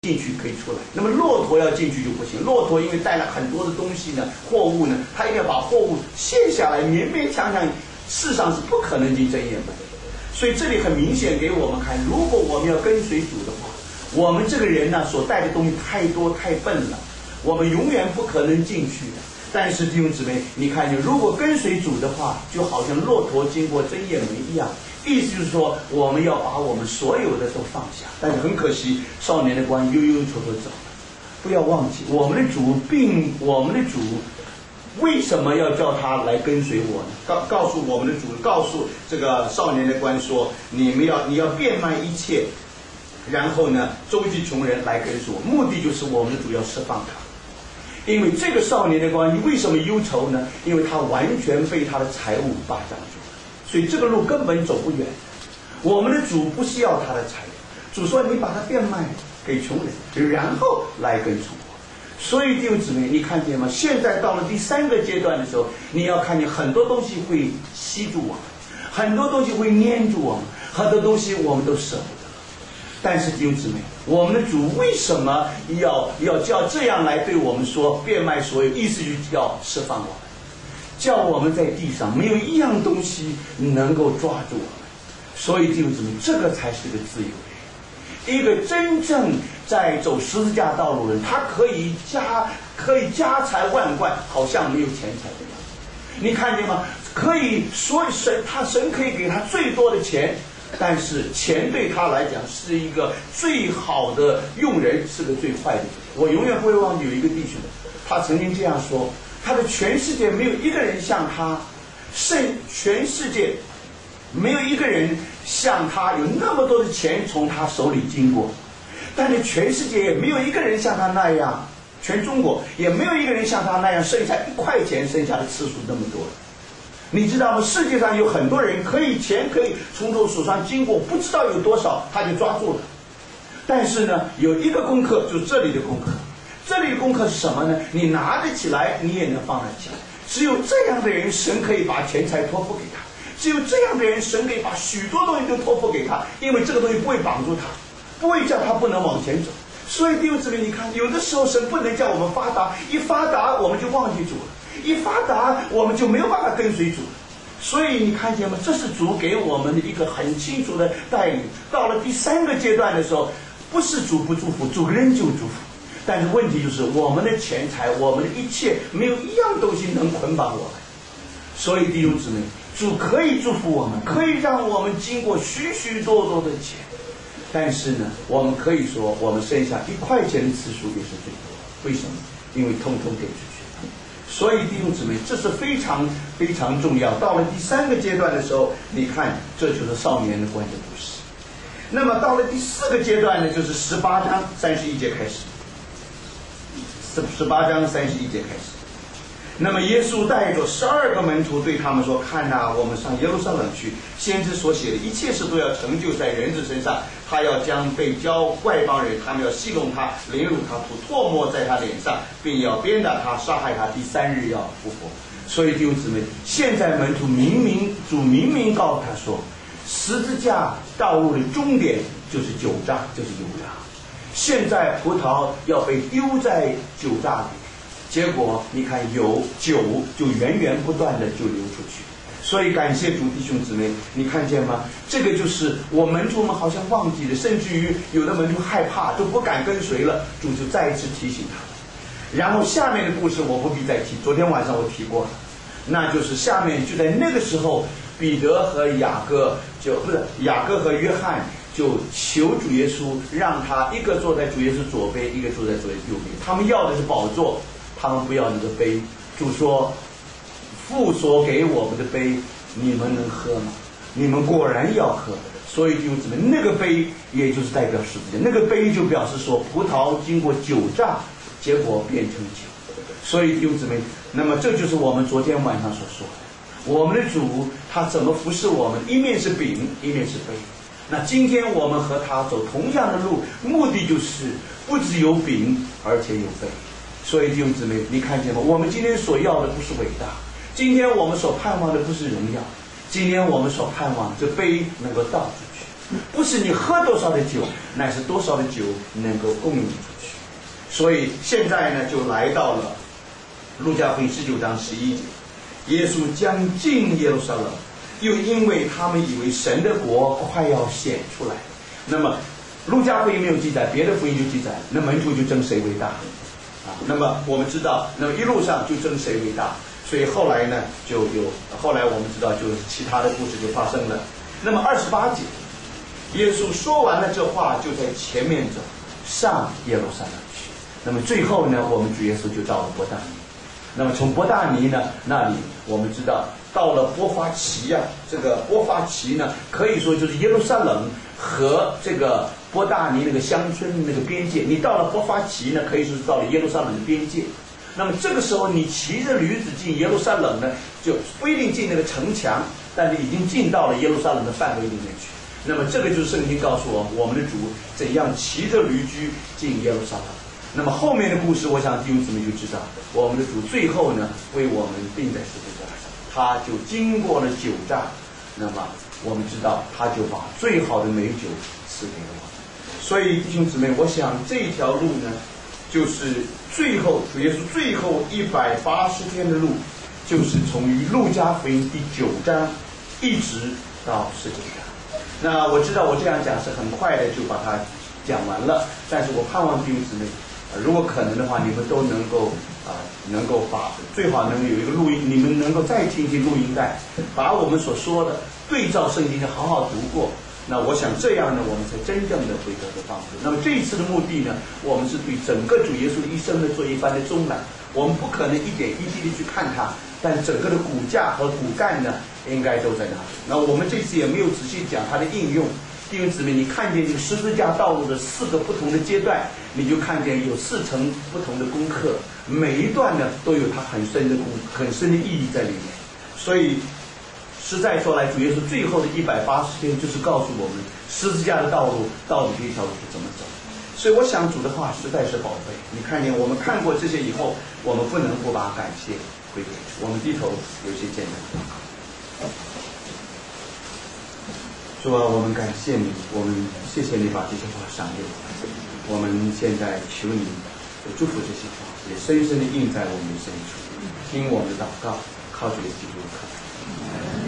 进去可以出来。那么骆驼要进去就不行，骆驼因为带了很多的东西呢，货物呢，它一定要把货物卸下来，勉勉强强，世上是不可能进真言门。所以这里很明显给我们看，如果我们要跟随主的话，我们这个人呢所带的东西太多太笨了，我们永远不可能进去的。但是弟兄姊妹，你看见如果跟随主的话，就好像骆驼经过真言门一样，意思就是说我们要把我们所有的都放下。但是很可惜，少年的官悠悠戳戳走了。不要忘记，我们的主为什么要叫他来跟随我呢？告诉我们的主，告诉这个少年的官说，你要变卖一切，然后呢周济穷人来跟随我，目的就是我们的主要释放他。因为这个少年的官为什么忧愁呢？因为他完全被他的财物霸占住了，所以这个路根本走不远。我们的主不是要他的财物，主说你把它变卖给穷人，然后来跟从我。所以弟兄姊妹，你看见吗？现在到了第三个阶段的时候，你要看见很多东西会吸住我们，很多东西会粘住我们，很多东西我们都舍不得。但是弟兄姊妹，我们的主为什么要叫这样来对我们说变卖所有？意思就是要释放我们，叫我们在地上没有一样东西能够抓住我们。所以弟兄姊妹，这个才是个自由人。一个真正在走十字架道路的人，他可以家财万贯，好像没有钱财的样子。你看见吗？可以说神可以给他最多的钱，但是钱对他来讲是一个最好的用人，是个最坏的。我永远不会忘记有一个弟兄，他曾经这样说：他的全世界没有一个人像他，全世界没有一个人像他有那么多的钱从他手里经过，但是全世界也没有一个人像他那样，全中国也没有一个人像他那样剩下1块钱剩下的次数那么多。你知道吗？世界上有很多人钱可以从手上经过，不知道有多少他就抓住了。但是呢，有一个功课，就是这里的功课。这里的功课是什么呢？你拿得起来，你也能放得起来。只有这样的人，神可以把钱财托付给他。只有这样的人，神可以把许多东西都托付给他，因为这个东西不会绑住他，不会叫他不能往前走。所以弟兄姊妹，你看，有的时候神不能叫我们发达，一发达我们就忘记主了，一发达我们就没有办法跟随主了。所以你看见吗？这是主给我们的一个很清楚的带领。到了第三个阶段的时候，不是主不祝福，主仍旧祝福。但是问题就是我们的钱财，我们的一切，没有一样东西能捆绑我们。所以弟兄姊妹，主可以祝福我们，可以让我们经过许许多多的钱，但是呢，我们可以说我们剩下1块钱的次数也是最多。为什么？因为通通给出去。所以弟兄姊妹，这是非常非常重要。到了第三个阶段的时候，你看，这就是少年的官的故事。那么到了第4个阶段呢，就是18章31节开始。18章31节开始。那么耶稣带着12个门徒对他们说：看哪，我们上耶路撒冷去，先知所写的一切事都要成就在人子身上。他要将被交外邦人，他们要戏弄他，凌辱他，吐唾沫在他脸上，并要鞭打他，杀害他，第3日要复活。所以弟兄姊妹，现在门徒主明明告诉他说，十字架道路的终点就是酒榨，就是油榨。现在葡萄要被丢在酒榨里，结果你看酒就源源不断的就流出去。所以感谢主，弟兄姊妹，你看见吗？这个就是我门徒们好像忘记了，甚至于有的门徒害怕都不敢跟随了，主就再一次提醒他们。然后下面的故事我不必再提，昨天晚上我提过了，那就是下面就在那个时候，彼得和雅各和约翰就求主耶稣，让他一个坐在主耶稣左边，一个坐在主耶稣右边。他们要的是宝座，他们不要那个杯。主说，父所给我们的杯，你们能喝吗？你们果然要喝。所以弟兄姊妹，那个杯也就是代表十字架，那个杯就表示说葡萄经过酒榨，结果变成酒。所以弟兄姊妹，那么这就是我们昨天晚上所说的，我们的主他怎么服侍我们，一面是饼，一面是杯。那今天我们和他走同样的路，目的就是不只有饼，而且有杯。所以弟兄姊妹，你看见吗？我们今天所要的不是伟大，今天我们所盼望的不是荣耀，今天我们所盼望这杯能够倒出去。 不是你喝多少的酒，乃是多少的酒能够供应出去。所以现在呢，就来到了路加福音19章11节，耶稣将进耶路撒冷，又因为他们以为神的国快要显出来，那么路加福音没有记载，别的福音就记载，那门徒就争谁为大啊。那么我们知道，那么一路上就争谁为大，所以后来呢，后来我们知道，就其他的故事就发生了。那么28节，耶稣说完了这话，就在前面走，上耶路撒冷去。那么最后呢，我们主耶稣就到了伯大尼。那么从伯大尼呢那里，我们知道到了波发奇啊，这个波发奇呢，可以说就是耶路撒冷和这个伯大尼那个乡村那个边界。你到了波发奇呢，可以说是到了耶路撒冷的边界。那么这个时候，你骑着驴子进耶路撒冷呢，就不一定进那个城墙，但是已经进到了耶路撒冷的范围里面去。那么这个就是圣经告诉我们的主怎样骑着驴驹进耶路撒冷。那么后面的故事，我想弟兄姊妹就知道，我们的主最后呢，为我们钉在十字架上，他就经过了酒榨，那么我们知道，他就把最好的美酒赐给了我们。所以弟兄姊妹，我想这条路呢，就是最后主耶稣最后180天的路，就是从路加福音第9章一直到19章。那我知道我这样讲是很快的就把它讲完了，但是我盼望弟兄姊妹，如果可能的话，你们都能够把最好能够有一个录音，你们能够再听听录音带，把我们所说的对照圣经好好读过。那我想这样呢，我们才真正的会得到帮助。那么这一次的目的呢，我们是对整个主耶稣的一生呢做一番的中览。我们不可能一点一滴的去看它，但整个的骨架和骨干呢，应该都在那里。那我们这次也没有仔细讲它的应用。弟兄姊妹，你看见这个十字架道路的4个不同的阶段，你就看见有4层不同的功课，每一段呢都有它很深的意义在里面。所以实在说来，主耶稣最后的180天就是告诉我们十字架的道路到底这条路是怎么走。所以我想主的话实在是宝贝。你看见我们看过这些以后，我们不能不把感谢归给主。我们低头有些简单的祷告。主啊，我们感谢你，我们谢谢你把这些话赏给我们。我们现在求你祝福这些话，也深深地印在我们的深处。听我们的祷告，靠主耶稣基督的口。